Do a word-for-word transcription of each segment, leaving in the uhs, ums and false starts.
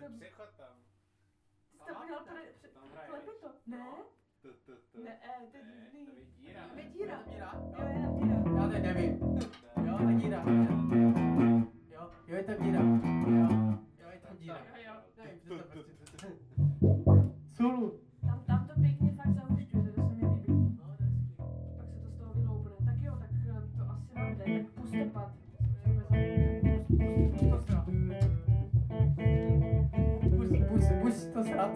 Psychot tam. Jsi to udělal klepi to? Ne? Ne, to je divný. To je díra. Je díra. Díra? Jo, je tam díra. Já teď nevím. Jo, a díra. Jo, jo, je tam díra. Jo, jo, je tam díra. Jo, jo. Nevím, co to prostě. Sulu. Tam, tam to pěkně fakt zahušťuje, to se mi líbí. No, to je skvělý. Pak se to z toho vyloupne. Tak jo, tak to asi nám jde. Tak puste pad. Pust, pust, pust to srat.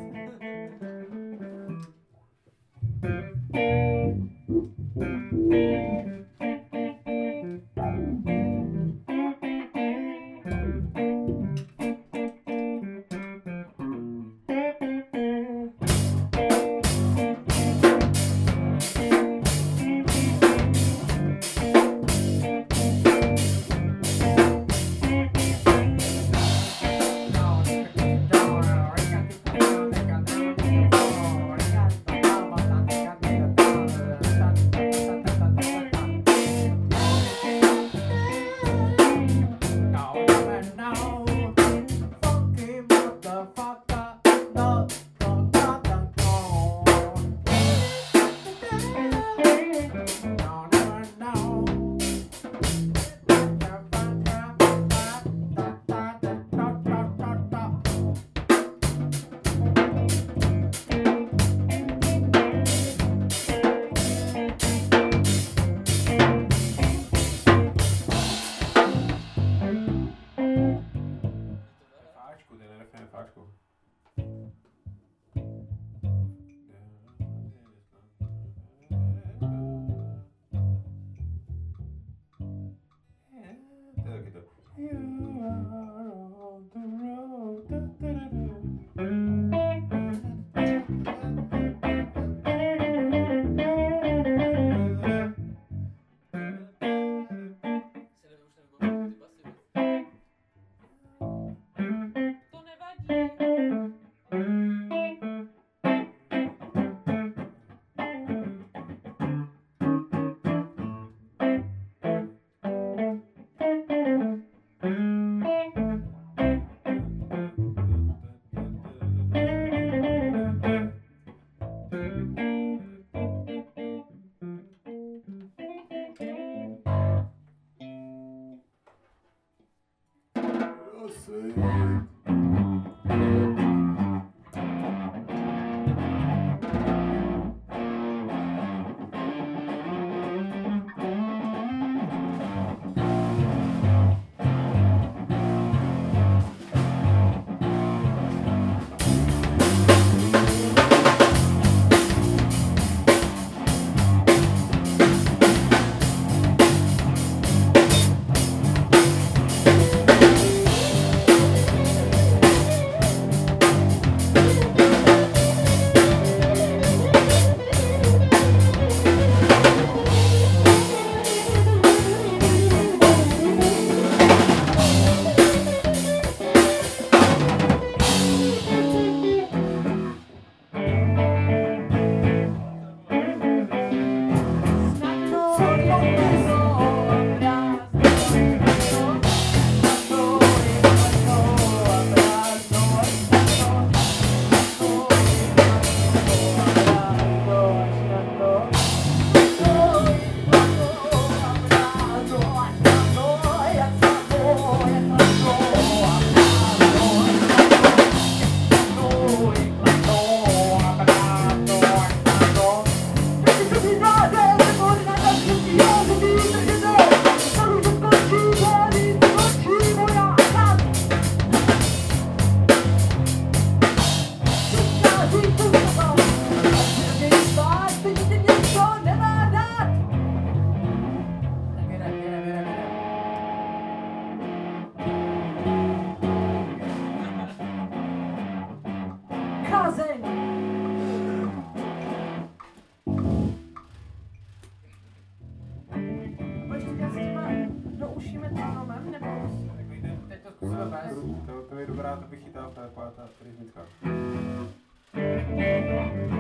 To, to je dobrá, to bych chytal, to je pátá rytmická.